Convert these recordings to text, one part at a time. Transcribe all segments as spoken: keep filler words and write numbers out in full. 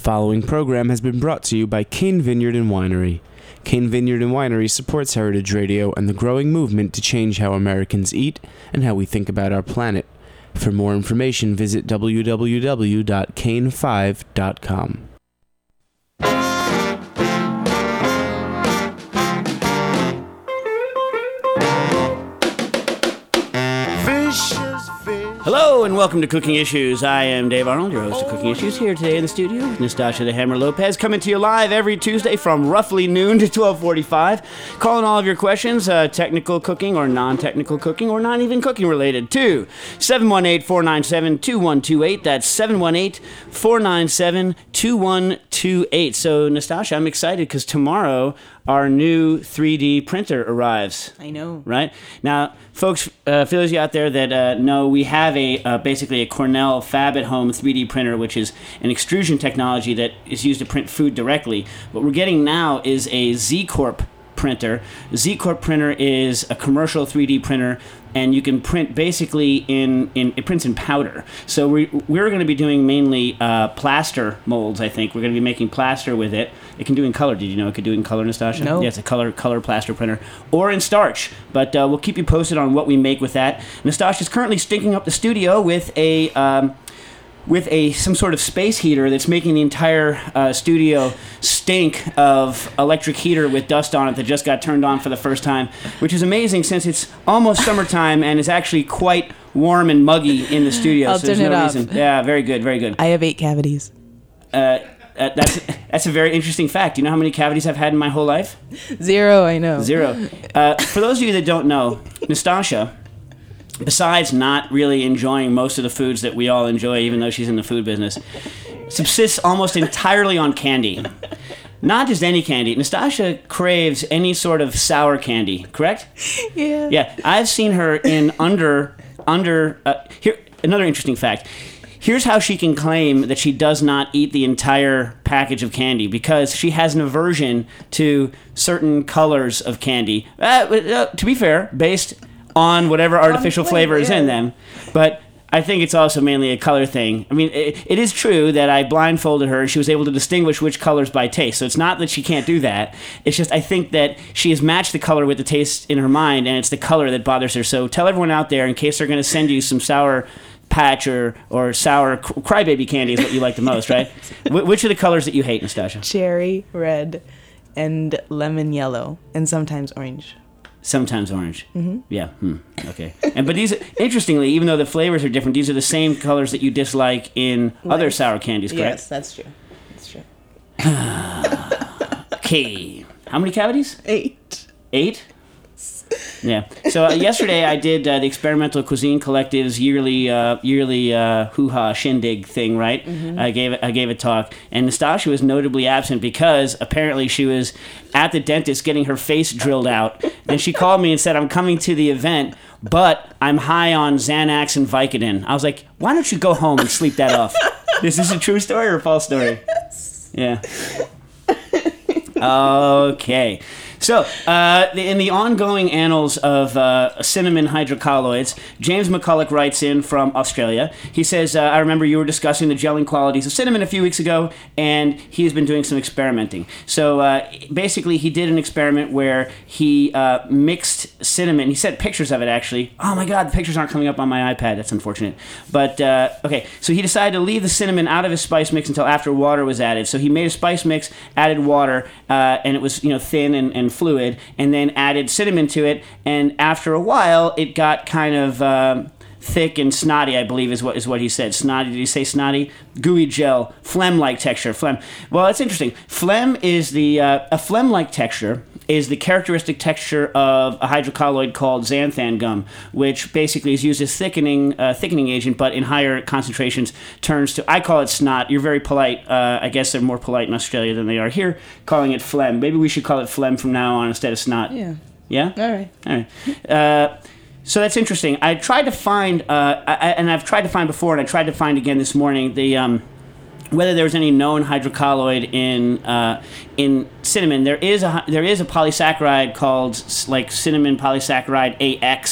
following program has been brought to you by Cane Vineyard and Winery. Cane Vineyard and Winery supports Heritage Radio and the growing movement to change how Americans eat and how we think about our planet. For more information, visit w w w dot cane five dot com. Hello and welcome to Cooking Issues. I am Dave Arnold, your host of Cooking Issues, here today in the studio with Nastasha the Hammer Lopez, coming to you live every Tuesday from roughly noon to twelve forty-five, calling all of your questions, uh, technical cooking or non-technical cooking or not even cooking related, to seven one eight, four nine seven, two one two eight. That's seven one eight, four nine seven, two one two eight. So, Nastasha, I'm excited because tomorrow our new three D printer arrives. I know. Right? Now, folks, uh, for those of you out there that uh, know, we have a uh, basically a Cornell Fab at Home three D printer, which is an extrusion technology that is used to print food directly. What we're getting now is a Z-Corp printer. Z-Corp printer is a commercial three D printer, and you can print basically in, in it prints in powder. So we, we're going to be doing mainly uh, plaster molds, I think. We're going to be making plaster with it. It can do in color. Did you know it could do in color, Nastasha? No. Yeah, it's a color color plaster printer. Or in starch. But uh, we'll keep you posted on what we make with that. Nastasha's currently stinking up the studio with a... Um, with a some sort of space heater that's making the entire uh, studio stink of electric heater with dust on it that just got turned on for the first time, which is amazing since it's almost summertime and it's actually quite warm and muggy in the studio. I'll so there's turn no it off. reason. Yeah, very good, very good. I have eight cavities. Uh, uh, that's that's a very interesting fact. Do you know how many cavities I've had in my whole life? Zero, I know. Zero. Uh, for those of you that don't know, Nastasha, besides not really enjoying most of the foods that we all enjoy, even though she's in the food business, subsists almost entirely on candy. Not just any candy. Nastasha craves any sort of sour candy, correct? Yeah. Yeah, I've seen her in under, under, uh, here, another interesting fact. Here's how she can claim that she does not eat the entire package of candy, because she has an aversion to certain colors of candy. Uh, uh, to be fair, based on whatever artificial flavor, flavor is yeah. in them. But I think it's also mainly a color thing. I mean, it, it is true that I blindfolded her and she was able to distinguish which colors by taste. So it's not that she can't do that. It's just I think that she has matched the color with the taste in her mind, and it's the color that bothers her. So tell everyone out there, in case they're going to send you some Sour Patch or, or sour crybaby candy is what you like the most, right? Wh- which are the colors that you hate, Nastasha? Cherry, red, and lemon yellow, and sometimes orange. Sometimes orange. Mm-hmm. Yeah. Hmm. Okay. And but these, interestingly, even though the flavors are different, these are the same colors that you dislike in Life. other sour candies, correct? Yes, that's true. That's true. Okay. How many cavities? Eight. Eight? Yeah. So uh, yesterday I did uh, the Experimental Cuisine Collective's yearly uh, yearly uh, hoo-ha shindig thing, right? Mm-hmm. I gave I gave a talk, and Nastasha was notably absent because apparently she was at the dentist getting her face drilled out. Then she called me and said, "I'm coming to the event, but I'm high on Xanax and Vicodin." I was like, "Why don't you go home and sleep that off?" Is this a true story or a false story? Yes. Yeah. Okay. So, uh, in the ongoing annals of uh, cinnamon hydrocolloids, James McCulloch writes in from Australia. He says, uh, I remember you were discussing the gelling qualities of cinnamon a few weeks ago, and he has been doing some experimenting. So, uh, basically, he did an experiment where he uh, mixed cinnamon. He sent pictures of it, actually. Oh, my God, the pictures aren't coming up on my iPad. That's unfortunate. But, uh, okay, so he decided to leave the cinnamon out of his spice mix until after water was added. So he made a spice mix, added water, uh, and it was, you know, thin and, and fluid, and then added cinnamon to it, and after a while it got kind of um, thick and snotty, I believe is what is what he said. Snotty, did he say snotty? Gooey gel, phlegm-like texture. Phlegm. Well, it's interesting. Phlegm is the uh, a phlegm-like texture is the characteristic texture of a hydrocolloid called xanthan gum, which basically is used as thickening uh, thickening agent, but in higher concentrations turns to, I call it snot. You're very polite. Uh, I guess they're more polite in Australia than they are here, calling it phlegm. Maybe we should call it phlegm from now on instead of snot. Yeah. Yeah? All right. All right. Uh, so that's interesting. I tried to find, uh, I, and I've tried to find before, and I tried to find again this morning, the... Um, whether there was any known hydrocolloid in uh, in cinnamon. There is a there is a polysaccharide called like cinnamon polysaccharide A X,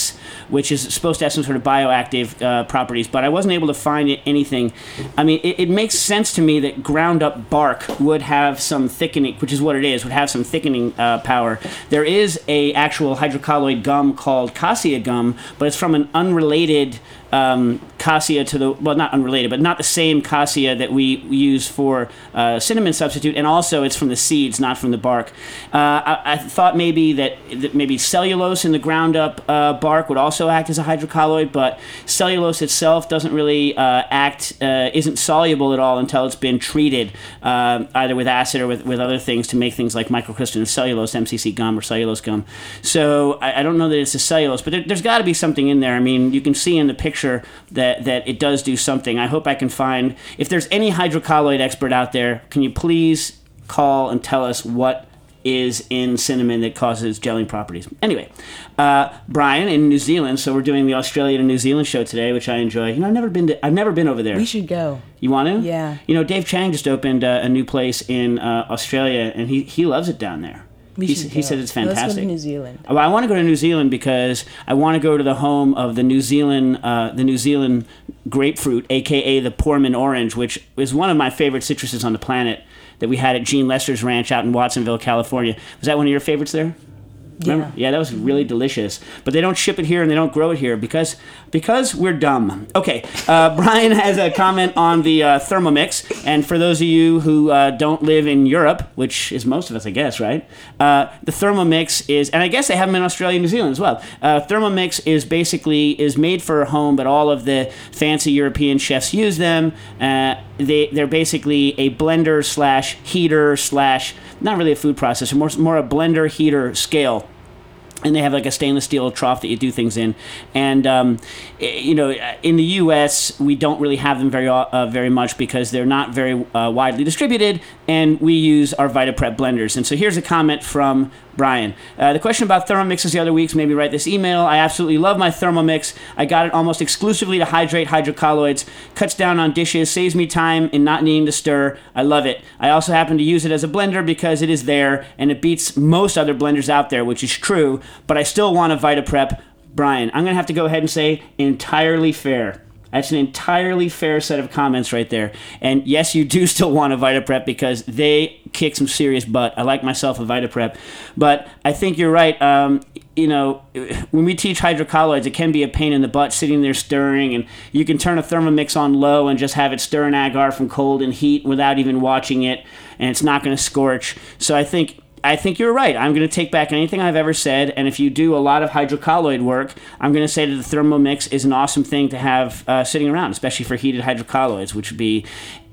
which is supposed to have some sort of bioactive uh, properties, but I wasn't able to find it, anything. I mean, it, it makes sense to me that ground up bark would have some thickening, which is what it is, would have some thickening uh, power. There is a actual hydrocolloid gum called cassia gum, but it's from an unrelated um, cassia to the, well, not unrelated, but not the same cassia that we use for uh, cinnamon substitute, and also it's from the seeds, not from the bark. Uh, I, I thought maybe that, that maybe cellulose in the ground up uh, bark would also act as a hydrocolloid, but cellulose itself doesn't really uh, act, uh, isn't soluble at all until it's been treated uh, either with acid or with, with other things to make things like microcrystalline cellulose, M C C gum or cellulose gum. So I, I don't know that it's a cellulose, but there, there's got to be something in there. I mean, you can see in the picture that, that it does do something. I hope I can find, if there's any hydrocolloid expert out there, can you please call and tell us what is in cinnamon that causes gelling properties. Anyway, uh, Brian in New Zealand, so we're doing the Australia to New Zealand show today, which I enjoy. You know, I've never been to, I've never been over there. We should go. You want to? Yeah. You know, Dave Chang just opened uh, a new place in uh, Australia, and he, he loves it down there. We He, should he go. said it's Let's fantastic. go to New Zealand. Well, I want to go to New Zealand because I want to go to the home of the New Zealand, uh, the New Zealand grapefruit, aka the Portman orange, which is one of my favorite citruses on the planet. That we had at Gene Lester's ranch out in Watsonville, California. Was that one of your favorites there? Remember? Yeah. Yeah, that was really delicious. But they don't ship it here and they don't grow it here because because we're dumb. Okay, uh, Brian has a comment on the uh, Thermomix. And for those of you who uh, don't live in Europe, which is most of us, I guess, right? Uh, the Thermomix is, and I guess they have them in Australia and New Zealand as well. Uh, Thermomix is basically, is made for a home, but all of the fancy European chefs use them. Uh, they, they're basically a blender slash heater slash, not really a food processor, more, more a blender heater scale. And they have like a stainless steel trough that you do things in. And, um, you know, in the U S, we don't really have them very uh, very much because they're not very uh, widely distributed, and we use our VitaPrep blenders. And so here's a comment from Brian. Uh, the question about Thermomixes the other weeks made me write this email. I absolutely love my Thermomix. I got it almost exclusively to hydrate hydrocolloids. Cuts down on dishes, saves me time in not needing to stir. I love it. I also happen to use it as a blender because it is there, and it beats most other blenders out there, which is true, but I still want a VitaPrep. Brian, I'm going to have to go ahead and say entirely fair. That's an entirely fair set of comments right there. And yes, you do still want a VitaPrep because they kick some serious butt. I like myself a VitaPrep. But I think you're right. Um, you know, when we teach hydrocolloids, it can be a pain in the butt sitting there stirring. And you can turn a Thermomix on low and just have it stir an agar from cold and heat without even watching it. And it's not going to scorch. So I think... I think you're right. I'm going to take back anything I've ever said, and if you do a lot of hydrocolloid work, I'm going to say that the Thermomix is an awesome thing to have uh, sitting around, especially for heated hydrocolloids, which would be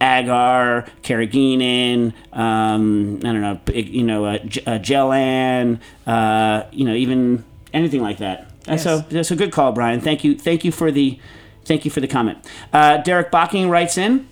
agar, carrageenan, um, I don't know, you know, uh, G- uh, Gellan, uh, you know, even anything like that. That's Yes. a that's a good call, Brian. Thank you. Thank you for the thank you for the comment. Uh, Derek Bocking writes in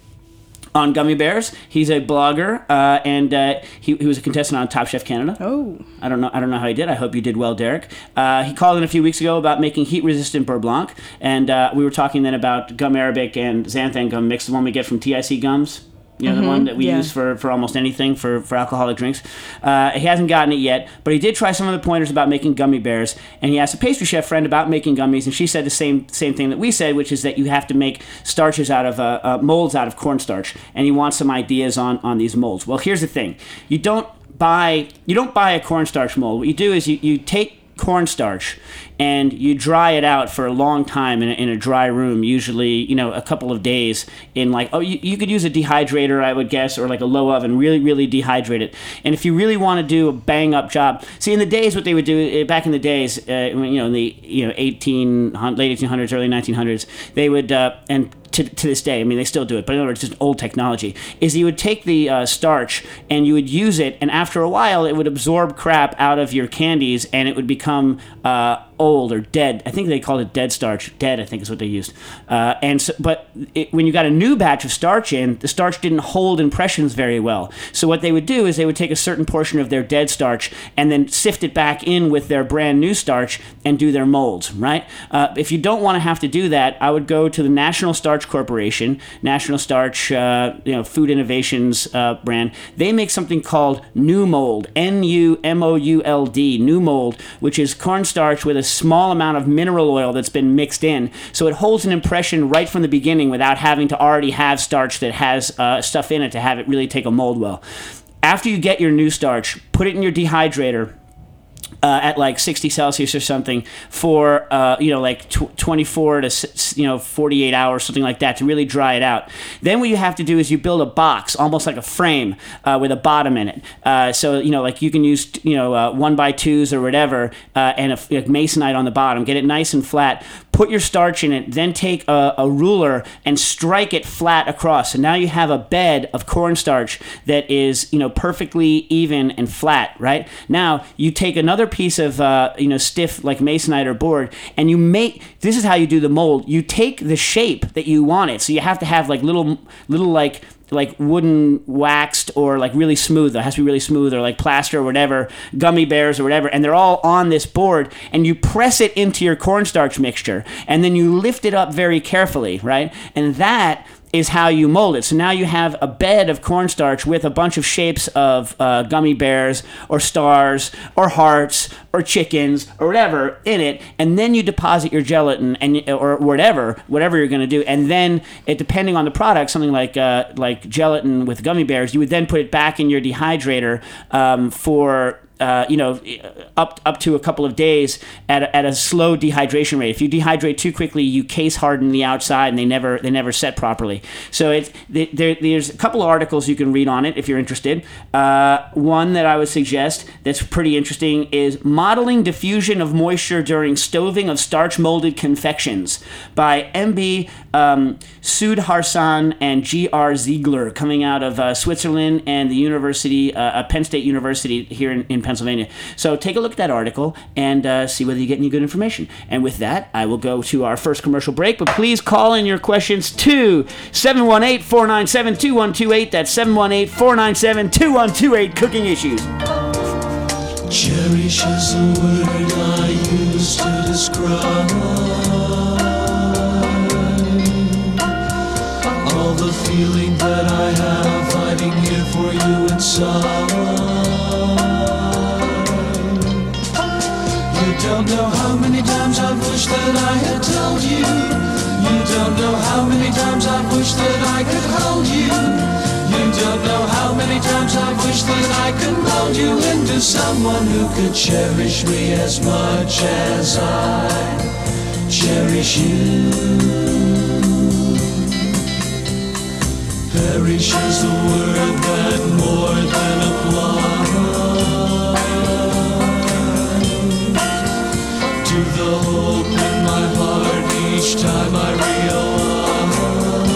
on gummy bears. He's a blogger, uh, and uh, he, he was a contestant on Top Chef Canada. Oh. I don't know. I don't know how he did. I hope you did well, Derek. Uh, he called in a few weeks ago about making heat-resistant beurre blanc, and uh, we were talking then about gum arabic and xanthan gum mix, the one we get from T I C Gums. You know, mm-hmm, the one that we yeah. use for, for almost anything, for, for alcoholic drinks. Uh, he hasn't gotten it yet, but he did try some of the pointers about making gummy bears, and he asked a pastry chef friend about making gummies, and she said the same same thing that we said, which is that you have to make starches out of, uh, uh, molds out of cornstarch, and he wants some ideas on, on these molds. Well, here's the thing. You don't buy, you don't buy a cornstarch mold. What you do is you, you take cornstarch and you dry it out for a long time in a, in a dry room, usually, you know, a couple of days in like, oh, you, you could use a dehydrator, I would guess, or like a low oven, really, really dehydrate it. And if you really want to do a bang up job, see, in the days, what they would do, back in the days, uh, you know, in the, you know, eighteen, late eighteen hundreds, early nineteen hundreds, they would, uh, and To, to this day, I mean, they still do it, but in other words, it's just old technology, is you would take the uh, starch and you would use it, and after a while, it would absorb crap out of your candies, and it would become uh, old or dead. I think they called it dead starch. Dead, I think is what they used. Uh, and so, but it, when you got a new batch of starch in, the starch didn't hold impressions very well. So what they would do is they would take a certain portion of their dead starch and then sift it back in with their brand new starch and do their molds, right? Uh, if you don't want to have to do that, I would go to the National Starch Corporation, National Starch, uh, you know, Food Innovations uh, brand. They make something called New Mold, N U M O U L D, New Mold, which is cornstarch with a small amount of mineral oil that's been mixed in. So it holds an impression right from the beginning without having to already have starch that has uh, stuff in it to have it really take a mold well. After you get your new starch, put it in your dehydrator. Uh, at like sixty Celsius or something for, uh, you know, like tw- twenty-four to, you know, forty-eight hours, something like that, to really dry it out. Then what you have to do is you build a box, almost like a frame, uh, with a bottom in it. Uh, so, you know, like you can use, you know, uh, one by twos or whatever, uh, and a, a masonite on the bottom. Get it nice and flat. Put your starch in it, then take a, a ruler and strike it flat across. So now you have a bed of cornstarch that is, you know, perfectly even and flat, right? Now you take another piece of, uh, you know, stiff like masonite or board, and you make, this is how you do the mold. You take the shape that you want it. So you have to have like little, little like, like wooden waxed or like really smooth. It has to be really smooth, or like plaster or whatever, gummy bears or whatever, and they're all on this board, and you press it into your cornstarch mixture, and then you lift it up very carefully, right? And that is how you mold it. So now you have a bed of cornstarch with a bunch of shapes of uh, gummy bears or stars or hearts or chickens or whatever in it, and then you deposit your gelatin and or whatever, whatever you're going to do, and then it, depending on the product, something like uh, like gelatin with gummy bears, you would then put it back in your dehydrator um, for. Uh, you know, up up to a couple of days at a, at a slow dehydration rate. If you dehydrate too quickly, you case harden the outside, and they never they never set properly. So it's there, there's a couple of articles you can read on it if you're interested. Uh, one that I would suggest that's pretty interesting is Modeling Diffusion of Moisture During Stoving of Starch Molded Confections by M B Um, Sudharsan and G R Ziegler, coming out of uh, Switzerland and the University, uh, Penn State University here in, in Pennsylvania. So take a look at that article and uh, see whether you get any good information. And with that, I will go to our first commercial break, but please call in your questions to seven one eight, four nine seven, two one two eight. That's seven one eight, four nine seven, two one two eight, Cooking Issues. Cherish is a word I use to describe all the feeling that I have hiding here for you inside. You don't know how many times I've wished that I had told you. You don't know how many times I've wished that I could hold you. You don't know how many times I've wished that I could mold you into someone who could cherish me as much as I cherish you. Perish is a word that more than applies to the hope in my heart each time I realize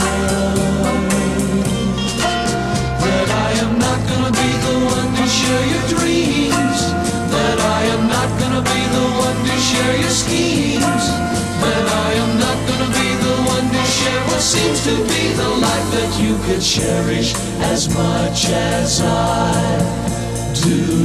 that I am not gonna be the one to share your dreams, that I am not gonna be the one to share your schemes, that I am not gonna be the one to share what seems to be the life that you could cherish as much as I do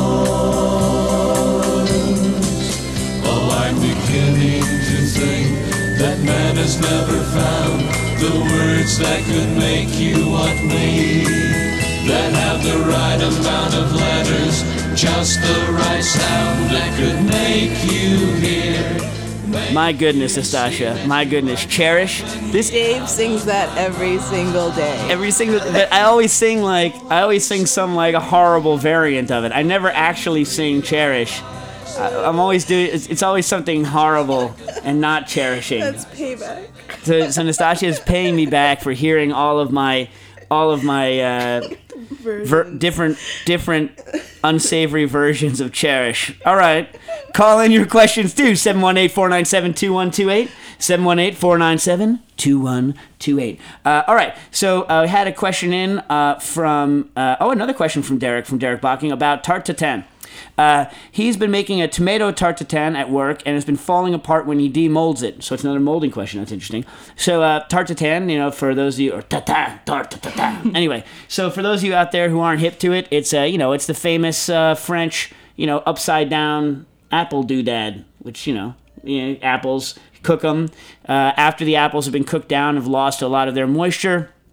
yours. Oh, I'm beginning to think that man has never found the words that could make you want me, that have the right amount of letters, just the right sound that could make you hear. My goodness, Nastasha. My goodness. Cherish. This Dave sings that every single day. every single but I always sing like I always sing some like a horrible variant of it. I never actually sing Cherish. I, I'm always doing it's, it's always something horrible and not cherishing. That's payback. So, so Nastasha is paying me back for hearing all of my all of my uh, ver- different different unsavory versions of Cherish. All right. Call in your questions too. seven one eight, four nine seven, two one two eight. seven one eight, four nine seven, two one two eight. Uh, all right. So uh, we had a question in uh, from, uh, oh, another question from Derek, from Derek Bocking about tarte tatin. Uh, he's been making a tomato tarte tatin at work and has been falling apart when he demolds it. So it's another molding question. That's interesting. So uh, tarte tatin, you know, for those of you, or tatin, tarte tatin. Anyway, so for those of you out there who aren't hip to it, it's, uh, you know, it's the famous uh, French, you know, upside down apple doodad, which, you know, you know apples, cook them. Uh, after the apples have been cooked down, have lost a lot of their moisture.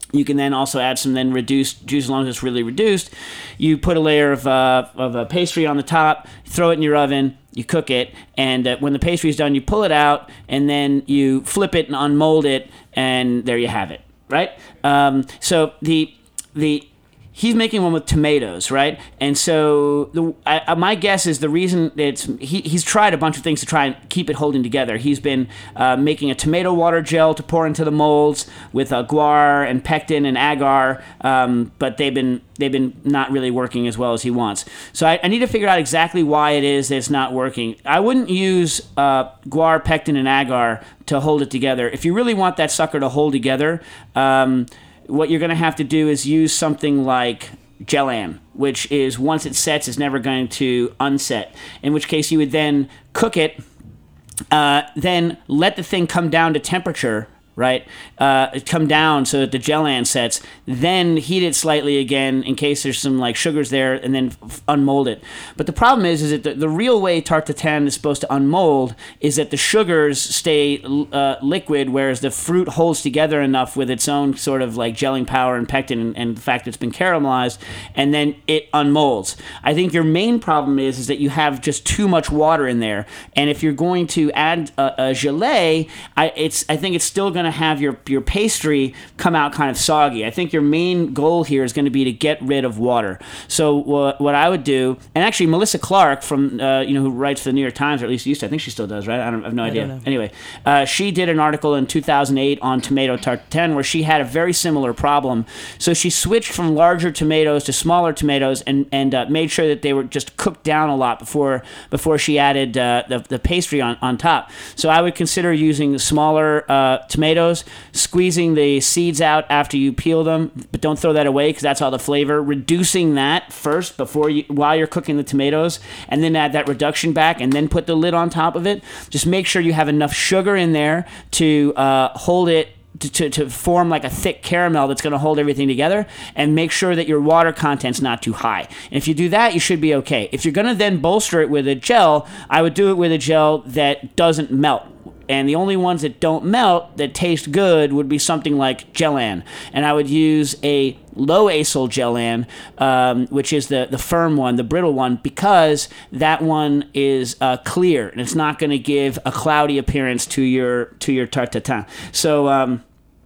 You can then also add some then reduced juice as long as it's really reduced. You put a layer of uh, of a pastry on the top, throw it in your oven, you cook it, and uh, when the pastry is done, you pull it out, and then you flip it and unmold it, and there you have it, right? Um, so the the he's making one with tomatoes, right? And so the, I, my guess is the reason it's he, he's tried a bunch of things to try and keep it holding together. He's been uh, making a tomato water gel to pour into the molds with uh, guar and pectin and agar, um, but they've been they've been not really working as well as he wants. So I, I need to figure out exactly why it is that it's not working. I wouldn't use uh, guar, pectin, and agar to hold it together. If you really want that sucker to hold together, um, what you're going to have to do is use something like Gellan, which is once it sets, is never going to unset. In which case, you would then cook it, uh, then let the thing come down to temperature, right? Uh, come down so that the Gellan sets, then heat it slightly again in case there's some like sugars there, and then f- unmold it. But the problem is, is that the, the real way tarte tatin is supposed to unmold is that the sugars stay uh, liquid, whereas the fruit holds together enough with its own sort of like gelling power and pectin and, and the fact that it's been caramelized, and then it unmolds. I think your main problem is, is that you have just too much water in there, and if you're going to add a, a gelée, I, it's I think it's still going to have your your pastry come out kind of soggy. I think your main goal here is going to be to get rid of water. So what what I would do, and actually Melissa Clark from uh, you know who writes for the New York Times, or at least used to, I think she still does, right? I, don't, I have no I idea. don't know. Anyway, uh, she did an article in two thousand eight on tomato tarte tatin where she had a very similar problem. So she switched from larger tomatoes to smaller tomatoes and and uh, made sure that they were just cooked down a lot before before she added uh, the the pastry on on top. So I would consider using smaller uh, tomatoes. Squeezing the seeds out after you peel them, but don't throw that away because that's all the flavor. Reducing that first before you, while you're cooking the tomatoes, and then add that reduction back, and then put the lid on top of it. Just make sure you have enough sugar in there to uh, hold it. To, to, to form like a thick caramel that's going to hold everything together, and make sure that your water content's not too high. And if you do that, you should be okay. If you're going to then bolster it with a gel, I would do it with a gel that doesn't melt. And the only ones that don't melt, that taste good, would be something like Gellan. And I would use a low acyl Gellan, um, which is the, the firm one, the brittle one, because that one is uh, clear, and it's not going to give a cloudy appearance to your to your tarte tatin. So um,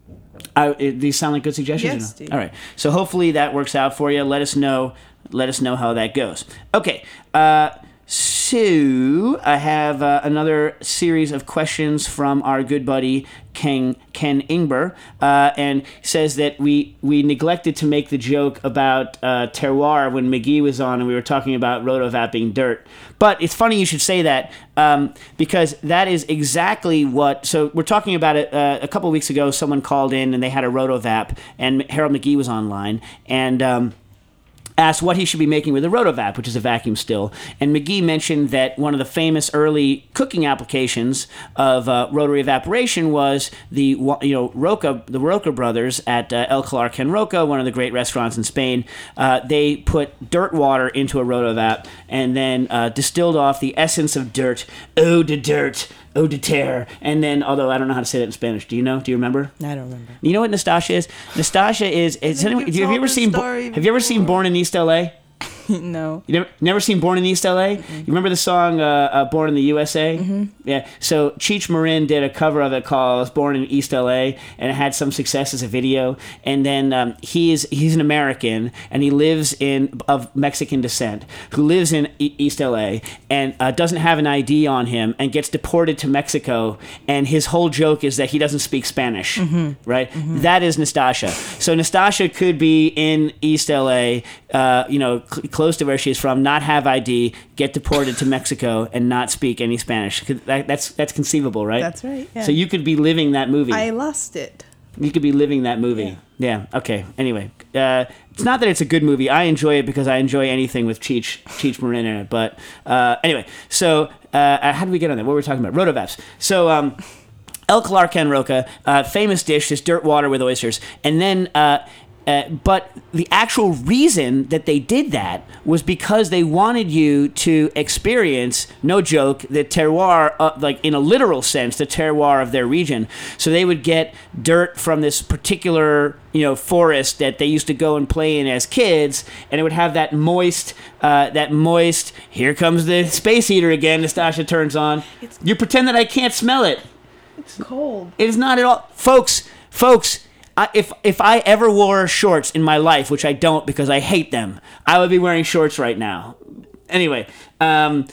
I, it, these sound like good suggestions? Yes, or no? Steve. All right. So hopefully that works out for you. Let us know. Let us know how that goes. Okay. Uh, So I have uh, another series of questions from our good buddy Ken Ken Ingber, uh, and says that we we neglected to make the joke about uh, terroir when McGee was on, and we were talking about rotovap being dirt. But it's funny you should say that um, because that is exactly what. So we're talking about it. Uh, a couple of weeks ago, someone called in and they had a rotovap, and Harold McGee was online, and. Um, asked what he should be making with a rotovap, which is a vacuum still. And McGee mentioned that one of the famous early cooking applications of uh, rotary evaporation was the you know Roca, the Roca brothers at uh, El Calar Can Roca, one of the great restaurants in Spain. Uh, they put dirt water into a rotovap and then uh, distilled off the essence of dirt, eau de dirt, eau de terre, and then, although I don't know how to say that in Spanish. Do you know? Do you remember? I don't remember. You know what Nastasha is? Nastasha is. is think anyone, you've have you told ever this seen? Bo- story have you ever seen before. Born in East L A? No. You never, never seen Born in East L A? Mm-hmm. You remember the song uh, uh, Born in the U S A? Mm-hmm. Yeah. So Cheech Marin did a cover of it called Born in East L A, and it had some success as a video. And then um, he is he's an American, and he lives in of Mexican descent, who lives in e- East L A and uh, doesn't have an I D on him, and gets deported to Mexico. And his whole joke is that he doesn't speak Spanish. Mm-hmm. Right? Mm-hmm. That is Nastasha. So Nastasha could be in East L A, uh, you know, cl- close to where she's from, not have I D, get deported to Mexico, and not speak any Spanish. That, that's that's conceivable, right? That's right, yeah. So you could be living that movie. I lost it. You could be living that movie. Yeah. yeah okay. Anyway, uh, it's not that it's a good movie. I enjoy it because I enjoy anything with Cheech Cheech Marin in it. But uh, anyway, so uh, how did we get on that? What were we talking about? Rotovaps. So. Um, El Calar Can Roca, uh, famous dish, is dirt water with oysters, and then. Uh, Uh, but the actual reason that they did that was because they wanted you to experience, no joke, the terroir, uh, like in a literal sense, the terroir of their region. So they would get dirt from this particular, you know, forest that they used to go and play in as kids, and it would have that moist, uh, that moist. Here comes the space heater again. Nastasha turns on. It's- You pretend that I can't smell it. It's cold. It is not at all, folks. Folks. I, if if I ever wore shorts in my life, which I don't because I hate them, I would be wearing shorts right now. Anyway, um,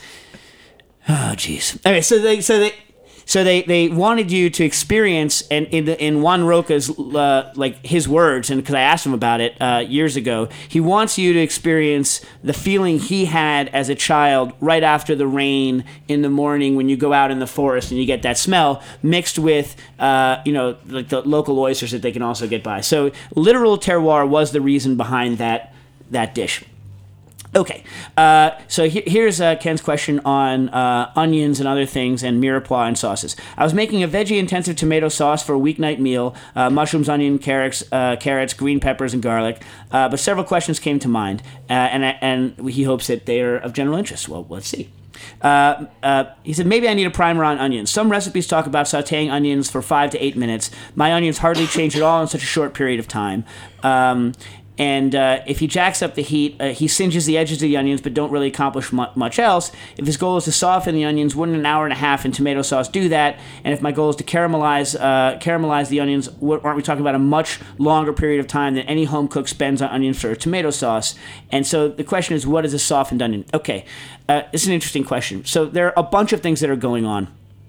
oh jeez. Okay, so they so they so they, they wanted you to experience, and in the, in Juan Roca's uh, like his words, and because I asked him about it uh, years ago, he wants you to experience the feeling he had as a child right after the rain in the morning when you go out in the forest and you get that smell mixed with uh, you know like the local oysters that they can also get by. So literal terroir was the reason behind that that dish. Okay, uh, so he- here's uh, Ken's question on uh, onions and other things and mirepoix and sauces. I was making a veggie-intensive tomato sauce for a weeknight meal, uh, mushrooms, onion, carrots, uh, carrots, green peppers, and garlic, uh, but several questions came to mind, uh, and, and he hopes that they are of general interest. Well, let's see. Uh, uh, he said, maybe I need a primer on onions. Some recipes talk about sauteing onions for five to eight minutes. My onions hardly change at all in such a short period of time. Um, And uh, if he jacks up the heat, uh, he singes the edges of the onions, but don't really accomplish mu- much else. If his goal is to soften the onions, wouldn't an hour and a half in tomato sauce do that? And if my goal is to caramelize uh, caramelize the onions, what, aren't we talking about a much longer period of time than any home cook spends on onions for a tomato sauce? And so the question is, what is a softened onion? Okay, uh, it's an interesting question. So there are a bunch of things that are going on.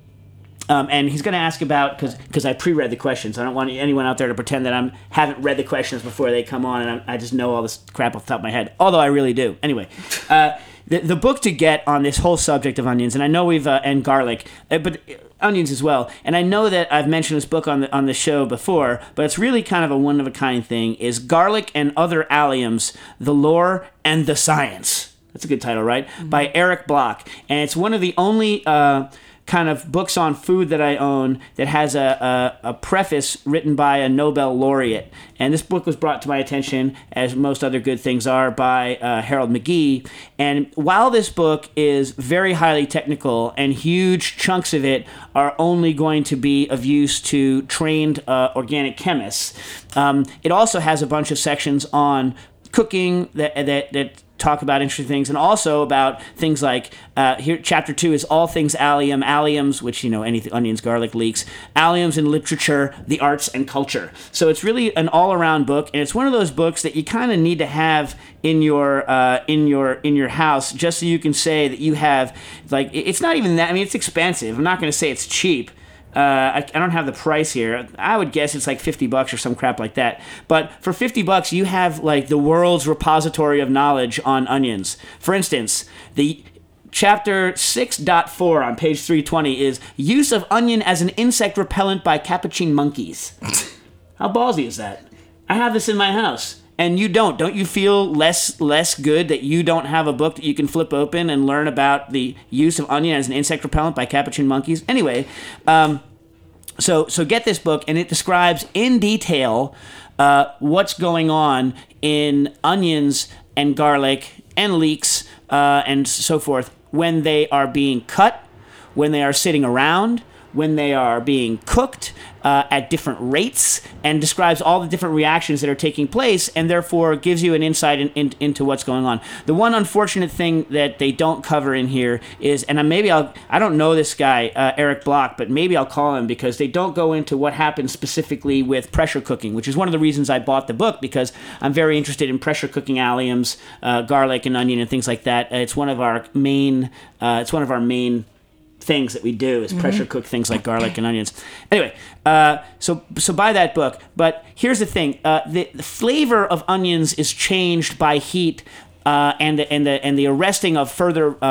Um, and he's going to ask about, because because I pre-read the questions. I don't want anyone out there to pretend that I haven't read the questions before they come on, and I'm, I just know all this crap off the top of my head, although I really do. Anyway, uh, the, the book to get on this whole subject of onions, and I know we've, uh, and garlic, uh, but onions as well, and I know that I've mentioned this book on the, on the show before, but it's really kind of a one-of-a-kind thing, is Garlic and Other Alliums, The Lore and the Science. That's a good title, right? Mm-hmm. By Eric Bloch. And it's one of the only... Uh, kind of books on food that I own that has a, a, a preface written by a Nobel laureate. And this book was brought to my attention, as most other good things are, by uh, Harold McGee. And while this book is very highly technical and huge chunks of it are only going to be of use to trained uh, organic chemists, um, it also has a bunch of sections on cooking that that that talk about interesting things, and also about things like uh, here. Chapter two is all things allium, alliums, which you know, anything, onions, garlic, leeks, alliums in literature, the arts, and culture. So it's really an all-around book, and it's one of those books that you kind of need to have in your uh, in your in your house, just so you can say that you have, like, it's not even that. I mean, it's expensive. I'm not going to say it's cheap. Uh, I, I don't have the price here. I would guess it's like fifty bucks or some crap like that. But for fifty bucks, you have like the world's repository of knowledge on onions. For instance, the chapter six point four on page three twenty is use of onion as an insect repellent by capuchin monkeys. How ballsy is that? I have this in my house. And you don't. Don't you feel less less good that you don't have a book that you can flip open and learn about the use of onion as an insect repellent by capuchin monkeys? Anyway, um, so so get this book, and it describes in detail uh, what's going on in onions and garlic and leeks uh, and so forth when they are being cut, when they are sitting around, when they are being cooked uh, at different rates, and describes all the different reactions that are taking place, and therefore gives you an insight in, in, into what's going on. The one unfortunate thing that they don't cover in here is, and maybe I'll, I don't know this guy, uh, Eric Bloch, but maybe I'll call him, because they don't go into what happens specifically with pressure cooking, which is one of the reasons I bought the book, because I'm very interested in pressure cooking alliums, uh, garlic and onion and things like that. Uh, it's one of our main, uh, it's one of our main things that we do is mm-hmm. pressure cook things like garlic and onions. Anyway, uh, so so buy that book. But here's the thing: uh, the, the flavor of onions is changed by heat uh, and the and the and the arresting of further um,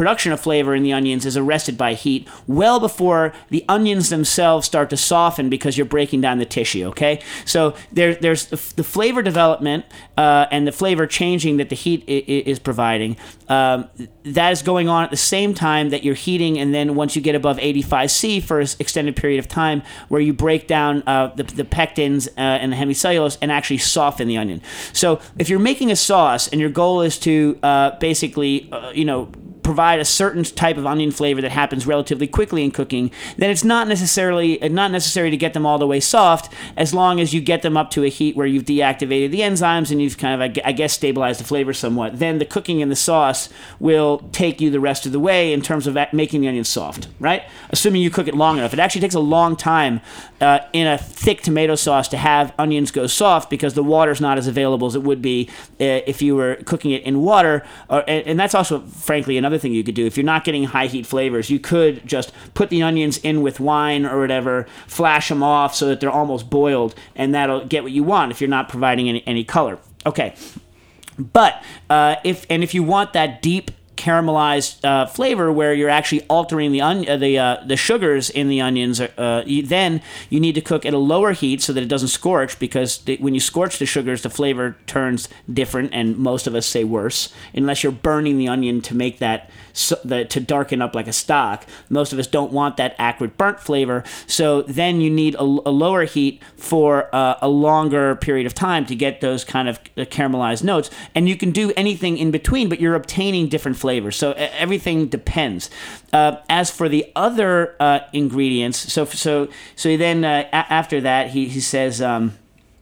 production of flavor in the onions is arrested by heat well before the onions themselves start to soften because you're breaking down the tissue, okay? So there, there's the, the flavor development uh, and the flavor changing that the heat I- I is providing. Um, that is going on at the same time that you're heating, and then once you get above eighty-five C for an extended period of time, where you break down uh, the, the pectins uh, and the hemicellulose and actually soften the onion. So if you're making a sauce and your goal is to uh, basically, uh, you know, provide a certain type of onion flavor that happens relatively quickly in cooking, then it's not necessarily not necessary to get them all the way soft, as long as you get them up to a heat where you've deactivated the enzymes and you've kind of, I guess, stabilized the flavor somewhat. Then the cooking in the sauce will take you the rest of the way in terms of making the onions soft, right? Assuming you cook it long enough. It actually takes a long time uh, in a thick tomato sauce to have onions go soft, because the water's not as available as it would be uh, if you were cooking it in water. Or, and, and that's also, frankly, another thing you could do. If you're not getting high heat flavors, you could just put the onions in with wine or whatever, flash them off so that they're almost boiled, and that'll get what you want if you're not providing any, any color. Okay. But uh, if and if you want that deep caramelized uh, flavor where you're actually altering the on- uh, the uh, the sugars in the onions, uh, you, then you need to cook at a lower heat so that it doesn't scorch, because the, when you scorch the sugars, the flavor turns different, and most of us say worse, unless you're burning the onion to make that so, the, to darken up like a stock. Most of us don't want that acrid burnt flavor, so then you need a, a lower heat for uh, a longer period of time to get those kind of caramelized notes. And you can do anything in between, but you're obtaining different flavors. So everything depends. Uh, as for the other uh, ingredients, so so so then uh, a- after that he he says um,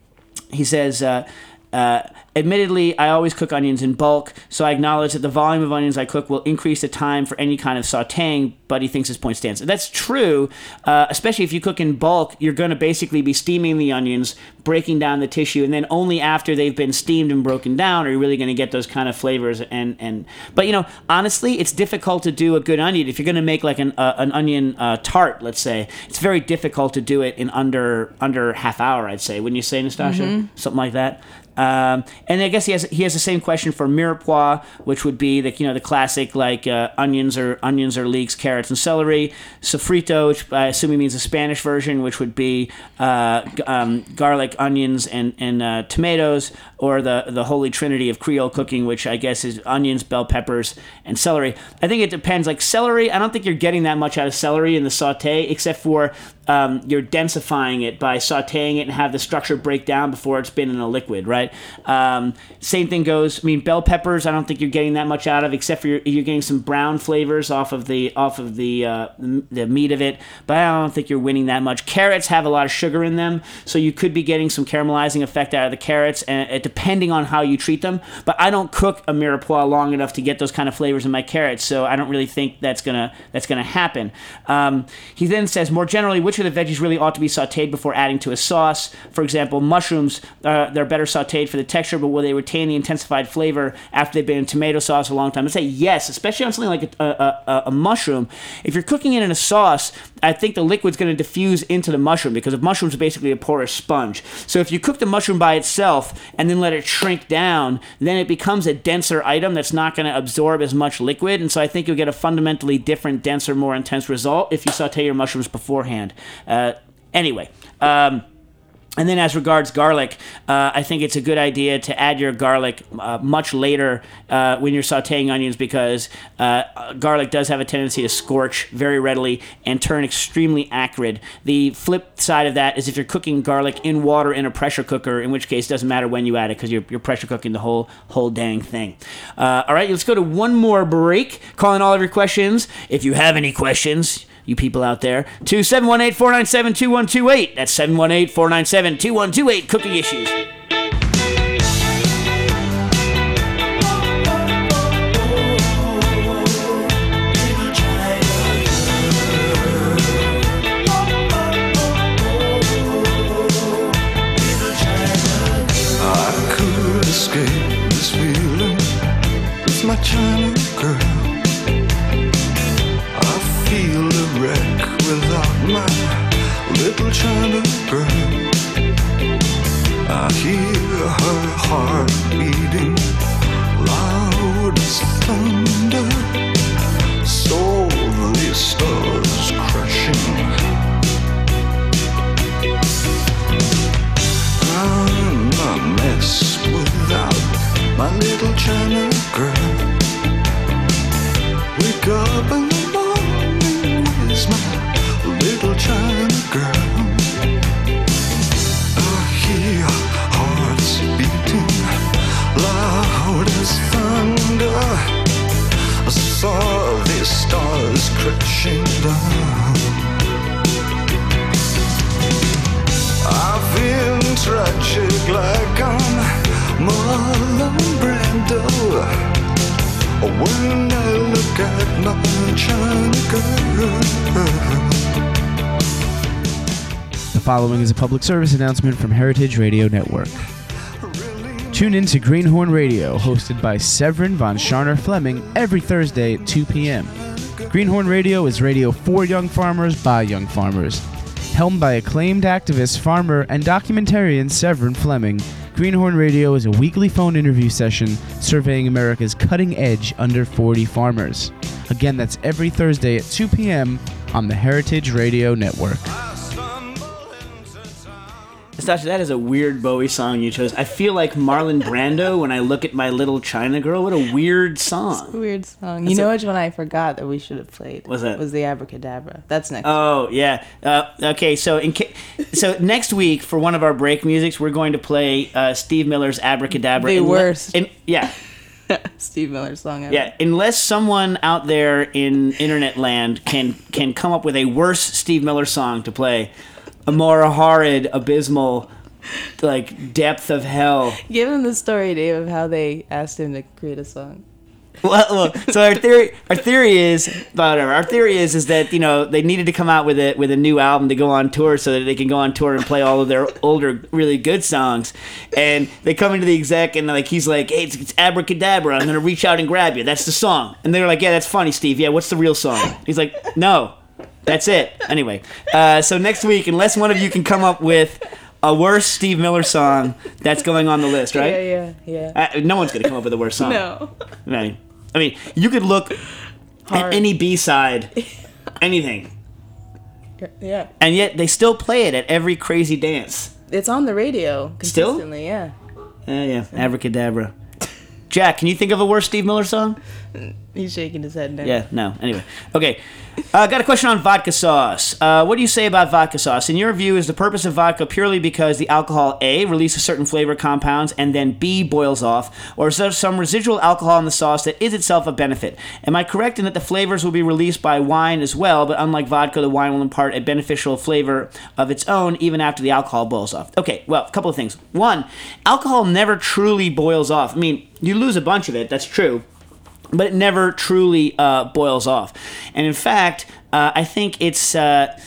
he says. Uh, Uh, admittedly, I always cook onions in bulk, so I acknowledge that the volume of onions I cook will increase the time for any kind of sautéing, but he thinks his point stands. That's true, uh, especially if you cook in bulk. You're going to basically be steaming the onions, breaking down the tissue, and then only after they've been steamed and broken down are you really going to get those kind of flavors. And, and But, you know, honestly, it's difficult to do a good onion. If you're going to make like an, uh, an onion uh, tart, let's say, it's very difficult to do it in under under half hour, I'd say. Wouldn't you say, Nastasha? Mm-hmm. Something like that. Um, and I guess he has he has the same question for mirepoix, which would be the you know the classic like uh, onions or onions or leeks, carrots, and celery. Sofrito, which I assume he means the Spanish version, which would be uh, um, garlic, onions, and and uh, tomatoes, or the the holy trinity of Creole cooking, which I guess is onions, bell peppers, and celery. I think it depends. Like celery, I don't think you're getting that much out of celery in the sauté, except for um, you're densifying it by sautéing it and have the structure break down before it's been in a liquid, right? Um, same thing goes. I mean, bell peppers, I don't think you're getting that much out of, except for you're, you're getting some brown flavors off of the off of the uh, the meat of it. But I don't think you're winning that much. Carrots have a lot of sugar in them, so you could be getting some caramelizing effect out of the carrots, and uh, depending on how you treat them. But I don't cook a mirepoix long enough to get those kind of flavors in my carrots, so I don't really think that's gonna that's gonna happen. Um, he then says, more generally, which of the veggies really ought to be sautéed before adding to a sauce? For example, mushrooms, uh, they're better sautéed for the texture, but will they retain the intensified flavor after they've been in tomato sauce a long time? I'd say yes, especially on something like a, a, a, a mushroom. If you're cooking it in a sauce, I think the liquid's going to diffuse into the mushroom, because a mushroom is basically a porous sponge. So if you cook the mushroom by itself and then let it shrink down, then it becomes a denser item that's not going to absorb as much liquid. And so I think you'll get a fundamentally different, denser, more intense result if you saute your mushrooms beforehand. Uh, anyway. Um, And then as regards garlic, uh, I think it's a good idea to add your garlic uh, much later uh, when you're sautéing onions, because uh, garlic does have a tendency to scorch very readily and turn extremely acrid. The flip side of that is if you're cooking garlic in water in a pressure cooker, in which case it doesn't matter when you add it, because you're, you're pressure cooking the whole whole dang thing. Uh, all right, let's go to one more break. Calling all of your questions. If you have any questions, you people out there, to seven one eight, four nine seven, two one two eight. That's seven one eight, four nine seven, two one two eight. Cooking Issues. I could escape this feeling with my China girl. Feel a wreck without my little China girl. I hear her heart beating loud as thunder. crashing down. I feel tragic like I'm Marlon Brando when I look at my China girl. The following is a public service announcement from Heritage Radio Network. Tune in to Greenhorn Radio, hosted by Severin von Scharner Fleming, every Thursday at two p.m. Greenhorn Radio is radio for young farmers by young farmers. Helmed by acclaimed activist, farmer, and documentarian Severin Fleming, Greenhorn Radio is a weekly phone interview session surveying America's cutting-edge under forty farmers. Again, that's every Thursday at two p.m. on the Heritage Radio Network. Nastasia, that is a weird Bowie song you chose. I feel like Marlon Brando when I look at My Little China Girl. What a weird song. Weird song. That's you know a- which one I forgot that we should have played? What's that? Was the Abracadabra. That's next. Oh yeah. Uh, okay, so in ca- so next week for one of our break musics, we're going to play uh, Steve Miller's Abracadabra. The Inle- worst. in- yeah, Steve Miller's song ever. yeah. Unless someone out there in internet land can can come up with a worse Steve Miller song to play, a more horrid, abysmal, like depth of hell. Give him the story, Dave, of how they asked him to create a song. Well, well, so our theory, our theory is, whatever. Our theory is, is that you know they needed to come out with it with a new album to go on tour, so that they can go on tour and play all of their older, really good songs. And they come into the exec and like he's like, "Hey, it's, it's Abracadabra. I'm gonna reach out and grab you. That's the song." And they're like, "Yeah, that's funny, Steve. Yeah, what's the real song?" He's like, "No, that's it." Anyway, uh, so next week, unless one of you can come up with a worse Steve Miller song, that's going on the list, right? Yeah, yeah, yeah. Uh, no one's gonna come up with a worse song. No. Right. I mean, you could look Hard. at any B-side, anything, Yeah. and yet they still play it at every crazy dance. It's on the radio Still? consistently, yeah. Yeah, yeah. Abracadabra. Jack, can you think of a worse Steve Miller song? He's shaking his head now. Yeah, no. Anyway, okay. Uh, got a question on vodka sauce. Uh, what do you say about vodka sauce? In your view, is the purpose of vodka purely because the alcohol A releases certain flavor compounds and then B boils off, or is there some residual alcohol in the sauce that is itself a benefit? Am I correct in that the flavors will be released by wine as well, but unlike vodka, the wine will impart a beneficial flavor of its own even after the alcohol boils off? Okay, well, a couple of things. One, alcohol never truly boils off. I mean, you lose a bunch of it, that's true, but it never truly uh, boils off. And in fact, uh, I think it's uh,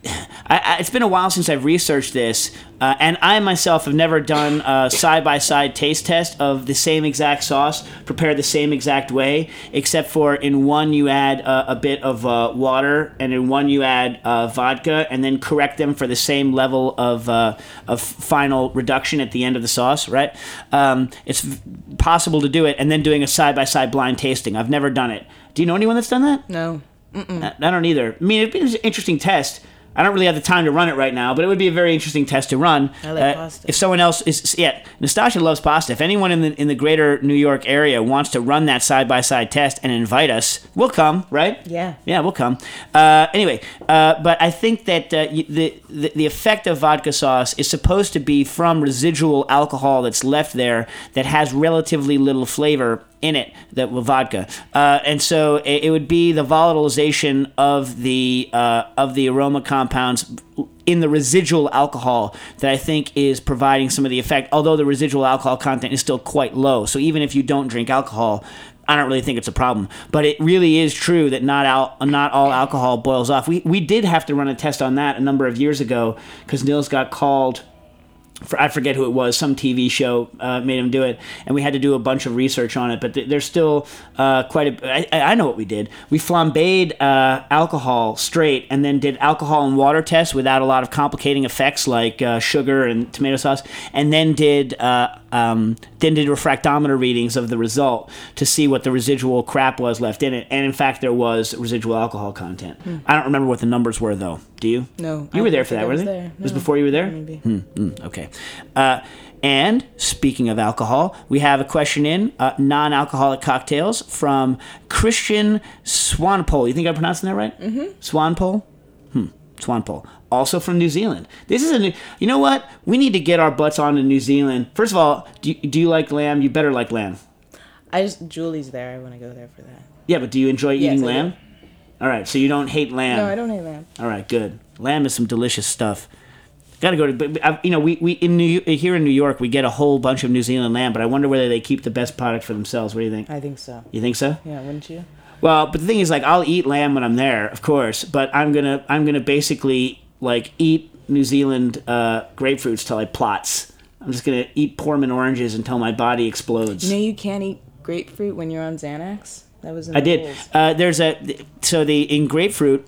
I, I, it's been a while since I've researched this, uh, and I myself have never done a side-by-side taste test of the same exact sauce prepared the same exact way, except for in one you add uh, a bit of uh, water, and in one you add uh, vodka, and then correct them for the same level of uh, of final reduction at the end of the sauce, right? Um, it's v- possible to do it, and then doing a side-by-side blind tasting. I've never done it. Do you know anyone that's done that? No. I I don't either. I mean, it'd be an interesting test. I don't really have the time to run it right now, but it would be a very interesting test to run. I like pasta. If someone else is, yeah, Nastasia loves pasta. If anyone in the in the greater New York area wants to run that side by side test and invite us, we'll come, right? Yeah. Yeah, we'll come. Uh, anyway, uh, but I think that uh, y- the, the the effect of vodka sauce is supposed to be from residual alcohol that's left there that has relatively little flavor in it, that with vodka, uh, and so it, it would be the volatilization of the uh, of the aroma compounds in the residual alcohol that I think is providing some of the effect. Although the residual alcohol content is still quite low, so even if you don't drink alcohol, I don't really think it's a problem. But it really is true that not al- not all alcohol boils off. We we did have to run a test on that a number of years ago because Nils got called. For, I forget who it was, some T V show uh, made him do it, and we had to do a bunch of research on it. But th- there's still uh, quite a. I, I know what we did. We flambéed uh, alcohol straight, and then did alcohol and water tests without a lot of complicating effects like uh, sugar and tomato sauce, and then did uh, um, then did refractometer readings of the result to see what the residual crap was left in it. And in fact, there was residual alcohol content. Hmm. I don't remember what the numbers were though. Do you? No. You I were there don't for think that, I were was they? there. It was No. before you were there? Maybe. Hmm, hmm, okay. Uh, and speaking of alcohol, we have a question in uh, non-alcoholic cocktails from Christian Swanpole. You think I'm pronouncing that right? Mm-hmm. Swanpole? Hmm. Swanpole. Also from New Zealand. This is a new. You know what? We need to get our butts on to New Zealand. First of all, do you, do you like lamb? You better like lamb. I just Julie's there. I want to go there for that. Yeah, but do you enjoy Yes, eating I do. lamb? All right, so you don't hate lamb. No, I don't hate lamb. All right, good. Lamb is some delicious stuff. Got to go to, but, uh, you know, we, we in New here in New York, we get a whole bunch of New Zealand lamb, but I wonder whether they keep the best product for themselves. What do you think? I think so. You think so? Yeah, wouldn't you? Well, but the thing is, like, I'll eat lamb when I'm there, of course, but I'm gonna I'm gonna basically like eat New Zealand uh, grapefruits till I plots. I'm just gonna eat Portman oranges until my body explodes. You know you can't eat grapefruit when you're on Xanax? That was in I the did. rules. Uh, there's a so the in grapefruit.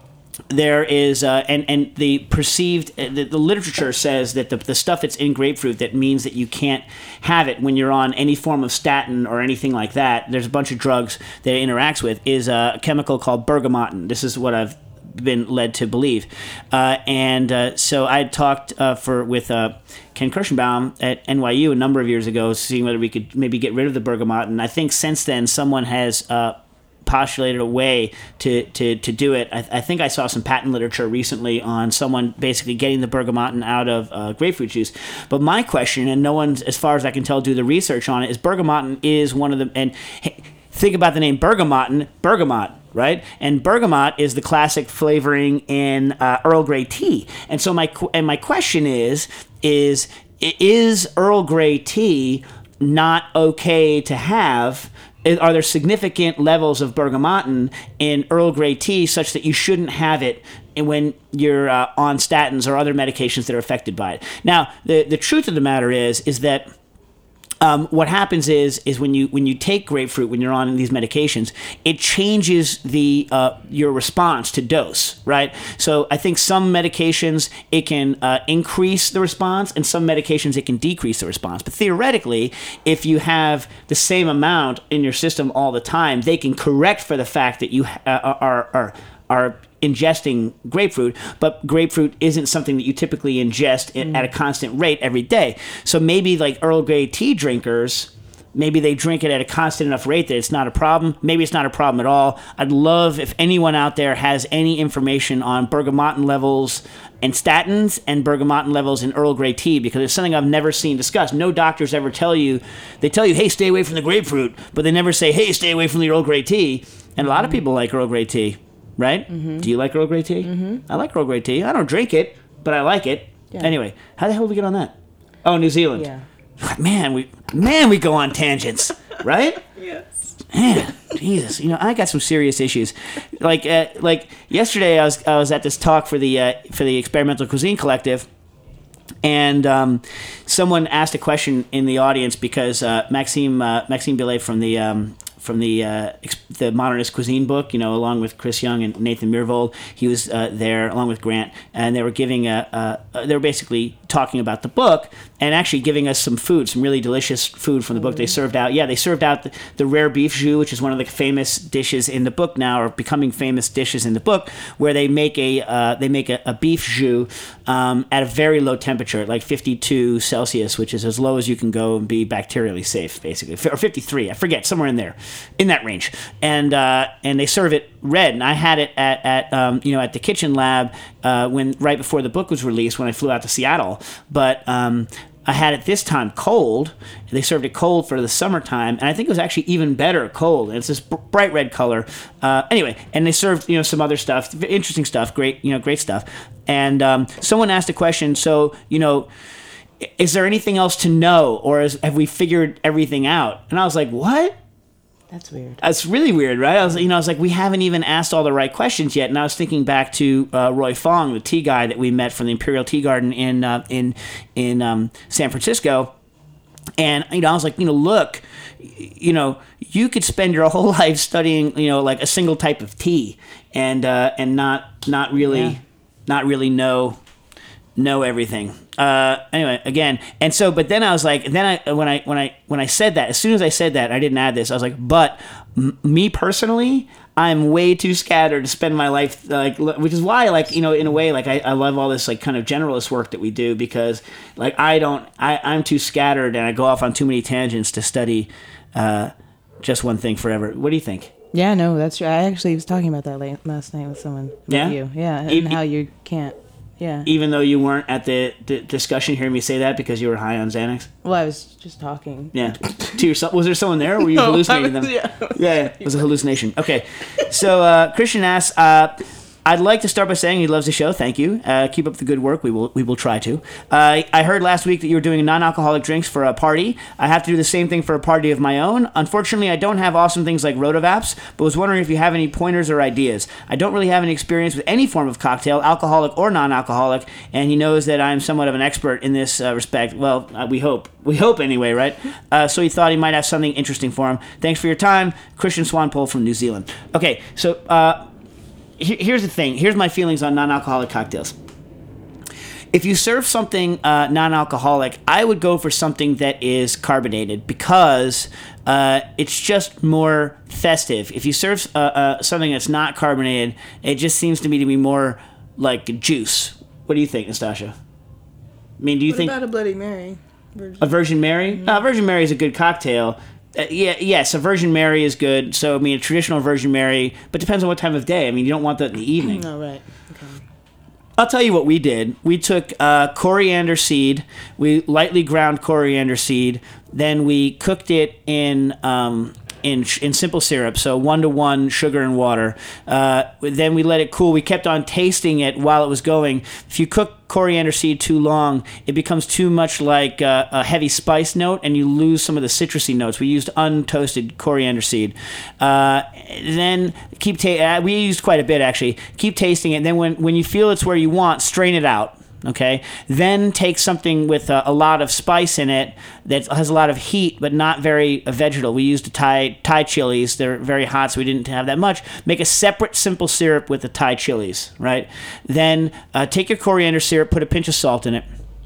There is, uh, and and the perceived, uh, the, the literature says that the the stuff that's in grapefruit that means that you can't have it when you're on any form of statin or anything like that. There's a bunch of drugs that it interacts with. Is a chemical called bergamottin. This is what I've been led to believe, uh, and uh, so I had talked uh, for with uh, Ken Kirschenbaum at N Y U a number of years ago, seeing whether we could maybe get rid of the bergamottin. I think since then someone has. Uh, postulated a way to, to, to do it. I, I think I saw some patent literature recently on someone basically getting the bergamottin out of uh, grapefruit juice. But my question, and no one's, as far as I can tell, do the research on it, is bergamottin is one of the, and hey, think about the name bergamottin, bergamot, right? And bergamot is the classic flavoring in uh, Earl Grey tea. And so my, and my question is, is, is Earl Grey tea not okay to have? Are there significant levels of bergamottin in Earl Grey tea such that you shouldn't have it when you're uh, on statins or other medications that are affected by it? Now, the, the truth of the matter is, is that Um, what happens is is when you when you take grapefruit, when you're on these medications, it changes the uh, your response to dose, right? So I think some medications it can uh, increase the response, and some medications it can decrease the response. But theoretically, if you have the same amount in your system all the time, they can correct for the fact that you uh, are are are ingesting grapefruit, but grapefruit isn't something that you typically ingest mm. at a constant rate every day. So maybe like Earl Grey tea drinkers, maybe they drink it at a constant enough rate that it's not a problem. Maybe it's not a problem at all. I'd love if anyone out there has any information on bergamottin levels and statins and bergamottin levels in Earl Grey tea, because it's something I've never seen discussed. No doctors ever tell you, they tell you, hey, stay away from the grapefruit, but they never say, hey, stay away from the Earl Grey tea. And a lot of people like Earl Grey tea. Right? Mm-hmm. Do you like Earl Grey tea? Mm-hmm. I like Earl Grey tea. I don't drink it, but I like it. Yeah. Anyway, how the hell did we get on that? Oh, New Zealand. Yeah. Man, we man we go on tangents, right? Yes. Man, Jesus, you know I got some serious issues. Like uh, like yesterday, I was I was at this talk for the uh, for the Experimental Cuisine Collective. And um, someone asked a question in the audience because uh, Maxime uh, Maxime Billet from the um, from the uh, the Modernist Cuisine book, you know, along with Chris Young and Nathan Myhrvold, he was uh, there along with Grant, and they were giving a, a they were basically talking about the book and actually giving us some food, some really delicious food from the book. They served out, yeah, they served out the, the rare beef jus, which is one of the famous dishes in the book now, or becoming famous dishes in the book, where they make a uh, they make a, a beef jus um, at a very low temperature, like fifty-two Celsius, which is as low as you can go and be bacterially safe, basically, or fifty-three, I forget, somewhere in there, in that range, and uh, and they serve it red. And I had it at at um, you know at the Kitchen Lab uh, when right before the book was released when I flew out to Seattle, but. Um, I had it this time cold. They served it cold for the summertime, and I think it was actually even better cold. And it's this b- bright red color. Uh, anyway, and they served you know some other stuff, interesting stuff, great you know great stuff. And um, someone asked a question. So you know, is there anything else to know, or is, have we figured everything out? And I was like, what? That's weird. That's really weird, right? I was, you know, I was like, we haven't even asked all the right questions yet. And I was thinking back to uh, Roy Fong, the tea guy that we met from the Imperial Tea Garden in uh, in in um, San Francisco. And you know, I was like, you know, look, you know, you could spend your whole life studying, you know, like a single type of tea, and uh, and not not really Yeah. not really know know everything. Uh, anyway, again, and so, but then I was like, then I when I when I when I said that, as soon as I said that, I didn't add this. I was like, but m- me personally, I'm way too scattered to spend my life like, which is why, like, you know, in a way, like I, I love all this like kind of generalist work that we do, because like I don't, I I'm too scattered and I go off on too many tangents to study uh, just one thing forever. What do you think? Yeah, no, that's true. I actually was talking about that late, last night with someone. About Yeah? you. Yeah, and It- how you can't. Yeah. Even though you weren't at the, the discussion hearing me say that because you were high on Xanax? Well, I was just talking. Yeah. To yourself. Was there someone there or were you No, hallucinating I was- them? yeah. Yeah, yeah. It was a hallucination. Okay. So uh, Christian asks, uh, I'd like to start by saying he loves the show. Thank you. Uh, keep up the good work. We will we will try to. Uh, I heard last week that you were doing non-alcoholic drinks for a party. I have to do the same thing for a party of my own. Unfortunately, I don't have awesome things like Rotovaps, but was wondering if you have any pointers or ideas. I don't really have any experience with any form of cocktail, alcoholic or non-alcoholic, and he knows that I'm somewhat of an expert in this uh, respect. Well, uh, we hope. We hope anyway, right? Uh, so he thought he might have something interesting for him. Thanks for your time. Christian Swanpole from New Zealand. Okay, so... Uh, Here's the thing. Here's my feelings on non-alcoholic cocktails. If you serve something uh, non-alcoholic, I would go for something that is carbonated because uh, it's just more festive. If you serve uh, uh, something that's not carbonated, it just seems to me to be more like juice. What do you think, Nastasha? I mean, do you What think about a Bloody Mary? Virgin. a Virgin Mary? Mm-hmm. Uh, Virgin Mary is a good cocktail. Uh, yeah, yes, a Virgin Mary is good. So, I mean, a traditional Virgin Mary, but depends on what time of day. I mean, you don't want that in the evening. Oh, right. Okay. I'll tell you what we did. We took uh, coriander seed. We lightly ground coriander seed. Then we cooked it in um, in in simple syrup, so one to one sugar and water. Uh, then we let it cool. We kept on tasting it while it was going. If you cook coriander seed too long, it becomes too much like uh, a heavy spice note, and you lose some of the citrusy notes. We used untoasted coriander seed. Uh, then keep ta- uh, we used quite a bit actually. Keep tasting it. And then when when you feel it's where you want, strain it out. Okay. Then take something with a, a lot of spice in it that has a lot of heat, but not very uh, vegetal. We used Thai Thai chilies. They're very hot, so we didn't have that much. Make a separate simple syrup with the Thai chilies, right? Then uh, take your coriander syrup, put a pinch of salt in it.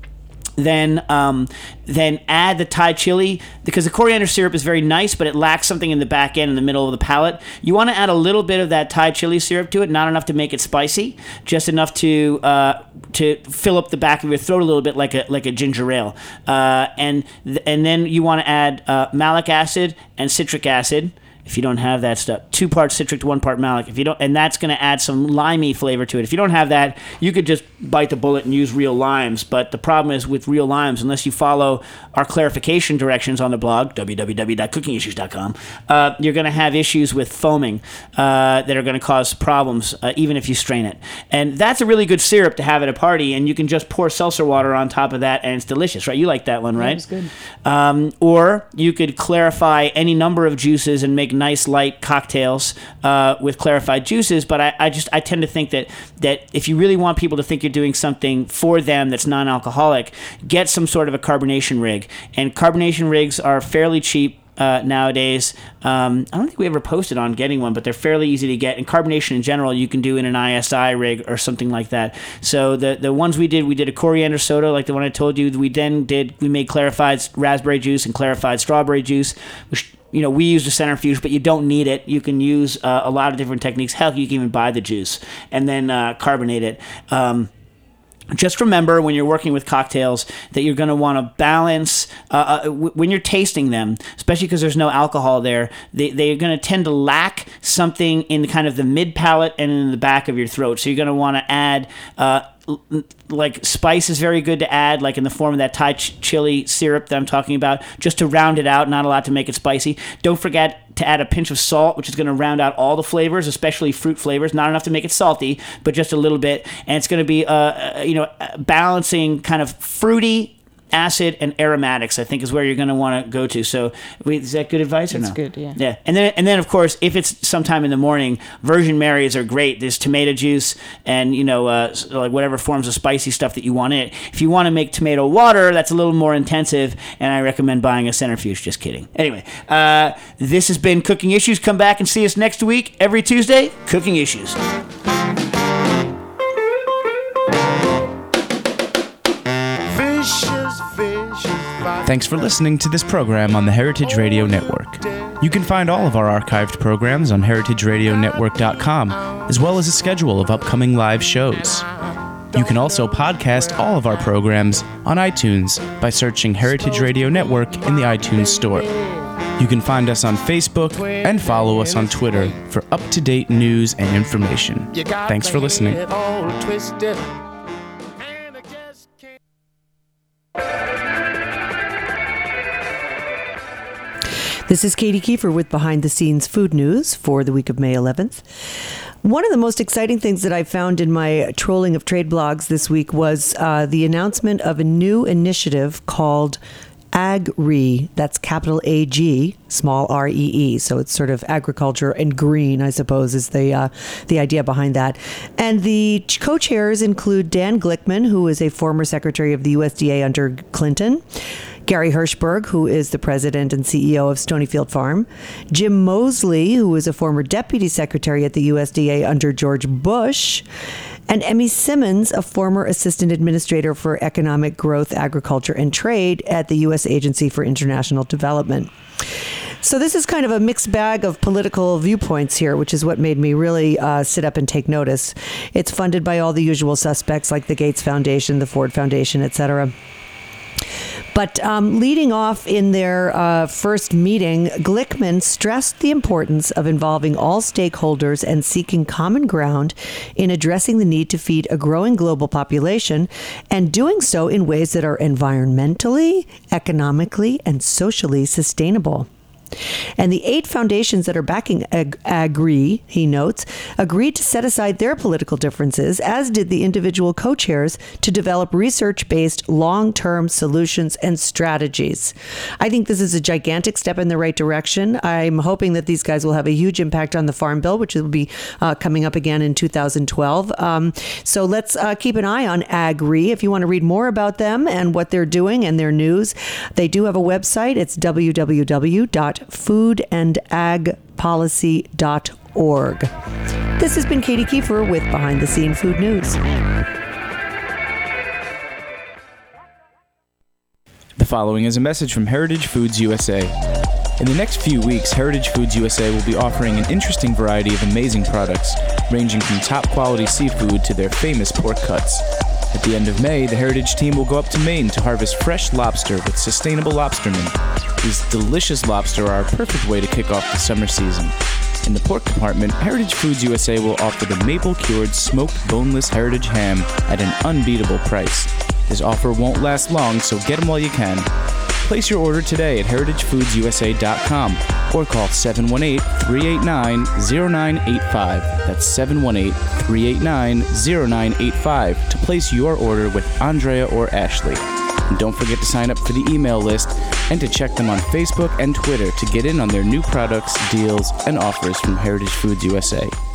Then, um, then add the Thai chili because the coriander syrup is very nice, but it lacks something in the back end, in the middle of the palate. You want to add a little bit of that Thai chili syrup to it, not enough to make it spicy, just enough to uh, to fill up the back of your throat a little bit, like a like a ginger ale. Uh, and th- and then you want to add uh, malic acid and citric acid. If you don't have that stuff, two parts citric to one part malic. If you don't, and that's going to add some limey flavor to it. If you don't have that, you could just bite the bullet and use real limes. But the problem is with real limes, unless you follow our clarification directions on the blog, w w w dot cooking issues dot com, uh, you're going to have issues with foaming uh, that are going to cause problems, uh, even if you strain it. And that's a really good syrup to have at a party, and you can just pour seltzer water on top of that, and it's delicious, right? You like that one, right? That was good. Um, or you could clarify any number of juices and make nice light cocktails uh, with clarified juices, but I, I just I tend to think that that if you really want people to think you're doing something for them that's non-alcoholic, get some sort of a carbonation rig. And carbonation rigs are fairly cheap uh, nowadays. Um, I don't think we ever posted on getting one, but they're fairly easy to get. And carbonation in general, you can do in an I S I rig or something like that. So the the ones we did, we did a coriander soda, like the one I told you. We then did we made clarified raspberry juice and clarified strawberry juice, which, you know, we used a centrifuge, but you don't need it. You can use uh, a lot of different techniques. Hell, you can even buy the juice and then uh, carbonate it. Um, Just remember when you're working with cocktails that you're going to want to balance uh, uh, w- when you're tasting them, especially because there's no alcohol there. They they're going to tend to lack something in kind of the mid palate and in the back of your throat. So you're going to want to add. Uh, like spice is very good to add, like in the form of that Thai ch- chili syrup that I'm talking about, just to round it out, not a lot to make it spicy. Don't forget to add a pinch of salt, which is going to round out all the flavors, especially fruit flavors. Not enough to make it salty, but just a little bit. And it's going to be, uh, you know, balancing kind of fruity, acid, and aromatics, I think, is where you're going to want to go to. So, wait, is that good advice or It's no? good, yeah. Yeah, and then and then of course, if it's sometime in the morning, Virgin Marys are great. There's tomato juice and, you know, uh, like whatever forms of spicy stuff that you want in it. If you want to make tomato water, that's a little more intensive, and I recommend buying a centrifuge. Just kidding. Anyway, uh, this has been Cooking Issues. Come back and see us next week, every Tuesday. Cooking Issues. Fishes, fishes, Thanks for listening to this program on the Heritage Radio Network. You can find all of our archived programs on heritage radio network dot com, as well as a schedule of upcoming live shows. You can also podcast all of our programs on iTunes by searching Heritage Radio Network in the iTunes Store. You can find us on Facebook and follow us on Twitter for up-to-date news and information. Thanks for listening. All twisted. This is Katie Kiefer with Behind the Scenes Food News for the week of May eleventh. One of the most exciting things that I found in my trolling of trade blogs this week was uh, the announcement of a new initiative called Agri. That's capital A G, small R E E. So it's sort of agriculture and green, I suppose, is the uh, the idea behind that. And the co-chairs include Dan Glickman, who is a former secretary of the U S D A under Clinton, Gary Hirschberg, who is the president and C E O of Stonyfield Farm, Jim Mosley, who is a former deputy secretary at the U S D A under George Bush, and Emmy Simmons, a former assistant administrator for economic growth, agriculture, and trade at the U S Agency for International Development. So this is kind of a mixed bag of political viewpoints here, which is what made me really uh, sit up and take notice. It's funded by all the usual suspects like the Gates Foundation, the Ford Foundation, et cetera. But um, leading off in their uh, first meeting, Glickman stressed the importance of involving all stakeholders and seeking common ground in addressing the need to feed a growing global population, and doing so in ways that are environmentally, economically, and socially sustainable. And the eight foundations that are backing Ag- Agri, he notes, agreed to set aside their political differences, as did the individual co-chairs, to develop research-based long-term solutions and strategies. I think this is a gigantic step in the right direction. I'm hoping that these guys will have a huge impact on the Farm Bill, which will be uh, coming up again in two thousand twelve. Um, so let's uh, keep an eye on Agri. If you want to read more about them and what they're doing and their news, they do have a website. It's w w w dot food and ag policy dot org. This has been Katie Kiefer with Behind the Scene Food News. The following is a message from Heritage Foods U S A. In the next few weeks, Heritage Foods U S A will be offering an interesting variety of amazing products, ranging from top quality seafood to their famous pork cuts. At the end of May, the Heritage team will go up to Maine to harvest fresh lobster with Sustainable Lobstermen. These delicious lobster are a perfect way to kick off the summer season. In the pork department, Heritage Foods U S A will offer the maple-cured smoked boneless Heritage ham at an unbeatable price. This offer won't last long, so get them while you can. Place your order today at heritage foods u s a dot com or call seven one eight, three eight nine, zero nine eight five. That's seven one eight, three eight nine, zero nine eight five to place your order with Andrea or Ashley. And don't forget to sign up for the email list and to check them on Facebook and Twitter to get in on their new products, deals, and offers from Heritage Foods U S A.